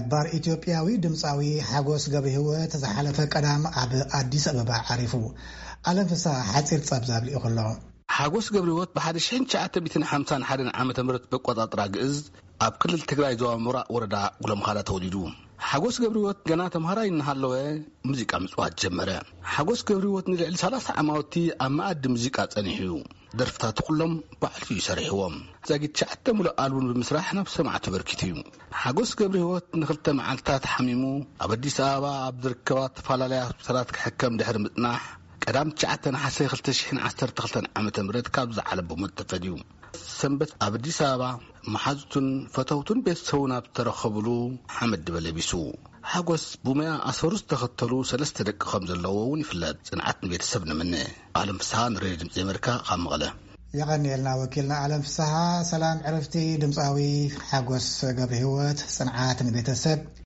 ነባር ኢትዮጵያዊ ድምፃዊ ሓጎስ ገብረ ህይወት ዝሓለፈ ቀዳም ኣብ አዲስ አበባ ዓሪፉ ዓለም ፍሳ ሓፂር ጸብዛብ ይኸሎ ሓጎስ ገብረ ህይወት በ1951 ዓመተ ምህረት በቆጣጥራ ግዕዝ ኣብ ክልል ትግራይ ዞባ ምብራቅ ወረዳ ጉለምካላ ተወሊዱ ሓጎስ ገብረ ህይወት ገና ተምሃራይ እናሃለወ ሙዚቃ ምጽዋት ጀመረ ሓጎስ ገብረ ህይወት ንልዕሊ 30 ዓመት ኣብ ማዕድ ሙዚቃ ጸኒሑ ደርፍታት ኩሎም ባዕሉ ይሰርሕዎም ዛጊት 9 ሙሉእ ኣልቡም ብምስራሕ ናብ ሰማዕቱ በርኪቱ ሓጎስ ገብረ ህይወት ንኽልተ መዓልታት ሓሚሙ ኣብ አዲስ አበባ ኣብ ዝርከባ ተፈላለያ ሆስፒታላት ክሕከም ድሕሪ ምጽናሕ ቀዳም 9 ነሓሴ 2012 ዓመተ ምህረት ካብ ዝዓለቦ ተፈዲዩ ሰንበት ኣብ አዲስ አበባ መሓዙቱን ፈተውቱን ቤተሰቡን ኣብ ተረኸብሉ ሓመድ በለቢሱ ሓጎስ ብሞያ ኣሰሩ ዝተኸተሉ 3 ደቂ ከም ዘለዎ እውን ይፍለጥ ጽንዓት ቤተሰብ ንምነ ዓለም ፍስሓ ንሬድዮ ድምፂ ኣሜሪካ ካብ መቐለ يغنيلنا وكيلنا عالم فسحة سلام عرفتي دمصاوي حاجوس ገብረ ህይወት ጽንዓት ቤተሰብ